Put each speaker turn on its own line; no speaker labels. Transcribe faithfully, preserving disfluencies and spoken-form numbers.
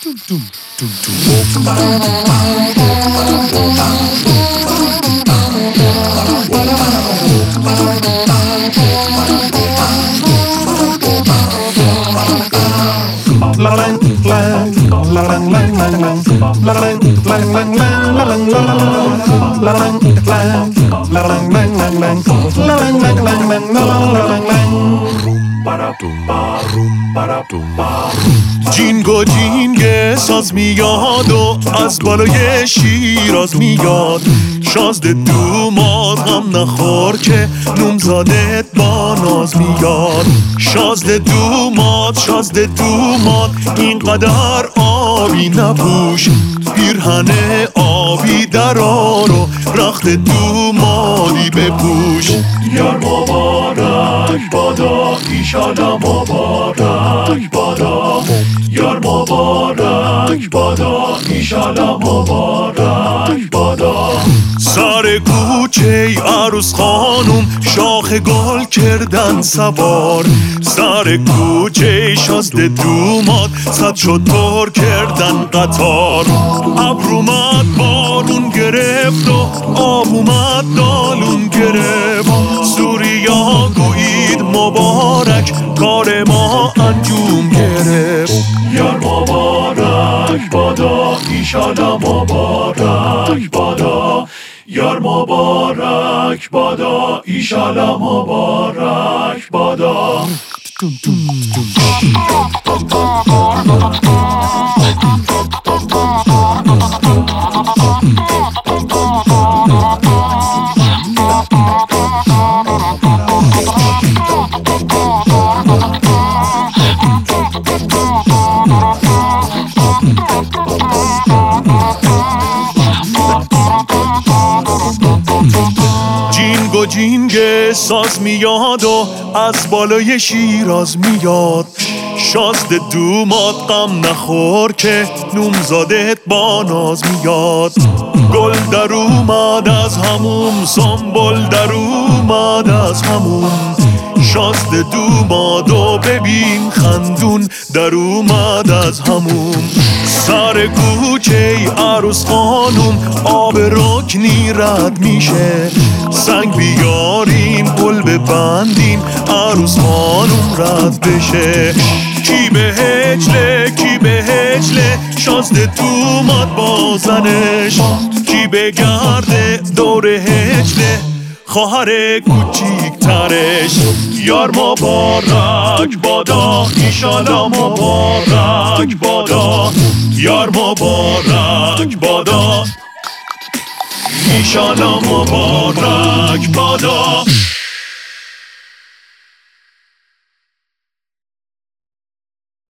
جینگو جینگ ساز میاد و از بالای شیراز میاد، شازده دوماد غم نخور که نومزادت با ناز میاد. شازده دوماد شازده دوماد اینقدر آبی نپوش، پیرهن آبی درار و رخت دومادی بپوش.
یار مبارک بادا ایشالا مبارک بادا، یار مبارک بادا ایشالا مبارک بادا.
سر کوچه عروس خانوم شاخ گل کردن سوار، سر کوچه شازده دوماد صد شتر کردن قطار. ابر اومد بارون گرفت و آب اومد دالون گرفت، سوریا گویید مبارک کار ما انجام گرفت.
یار مبارک بادا ایشالا مبارک بادا، یار مبارک بادا ایشالا مبارک بادا.
جینگو جینگ ساز میاد و از بالای شیراز میاد، شازده دوماد غم نخور که نومزادت با ناز میاد. گل در اومد از هموم، سنبل در اومد از هموم، شازده دوماد و ببین خندون در اومد از هموم. سر کوچه عروس خانوم آب رکنی رد میشه، سنگ بیارین پل ببندین عروس خانوم رد بشه. کی به هجله کی به هجله شازده دوماد با زنش، کی به گرده دور هجله خواهر کوچیک ترش. یار مبارک بادا ایشالا مبارک بادا، یار مبارک بادا ایشالا مبارک بادا.